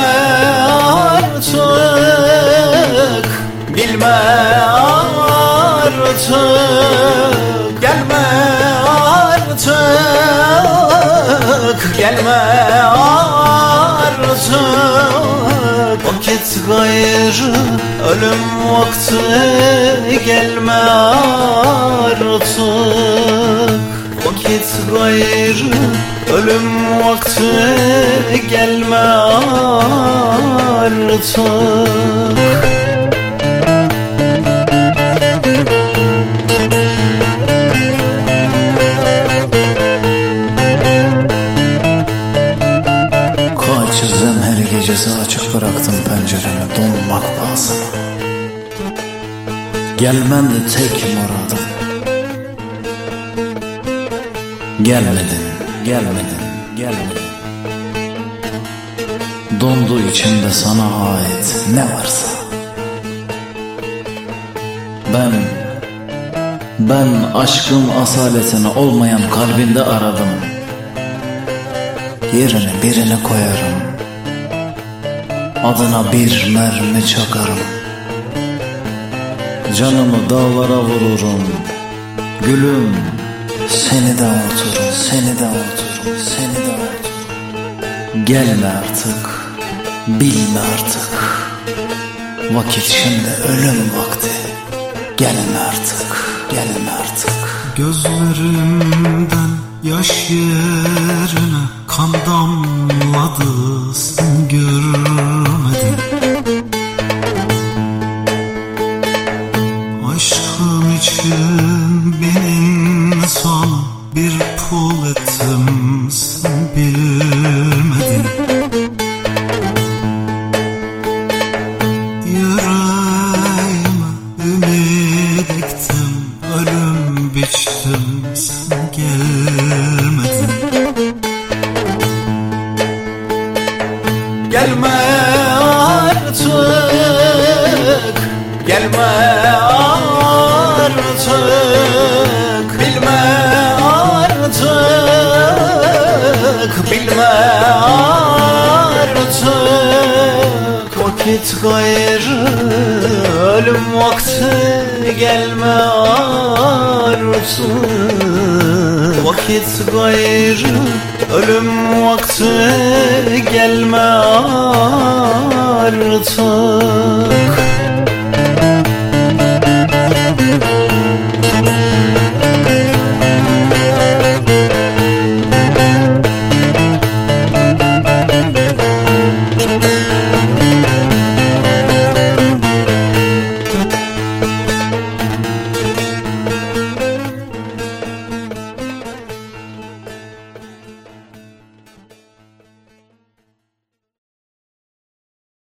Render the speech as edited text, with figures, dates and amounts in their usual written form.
artık, bilme artık, gelme artık, gelme artık. Vakit gayrı, ölüm vakti, gelme artık. Vakit gayrı, ölüm vakti, gelme artık. Kaçırdım her gecesi, açık bıraktım penceremi donmak pahasına. Gelmen de tek muradım. Gelmedin, gelmedin, gelmedin. Dondu içimde sana ait ne varsa. Ben aşkın asaletini olmayan kalbinde aradım. Yerine birini koyarım, adına bir mermi çakarım. Canımı dağlara vururum, gülüm seni de unuturum, seni de unuturum, seni de unuturum. Gelme artık, bilme artık. Vakit şimdi ölüm vakti. Gelme artık, gelme artık. Gözlerimden yaş yerine kan damladı, sen görmedin. Aşkım için bin sana bir pul ettim, sen bilmedin. Yüreğime ümit ektim, ölüm biçtim, sen gelmedin. Gelme artık, gelme artık, bilme artık, bilme artık. Vakit gayrı, ölüm vakti, gelme artık. Vakit gayrı, ölüm vakti, gelme artık.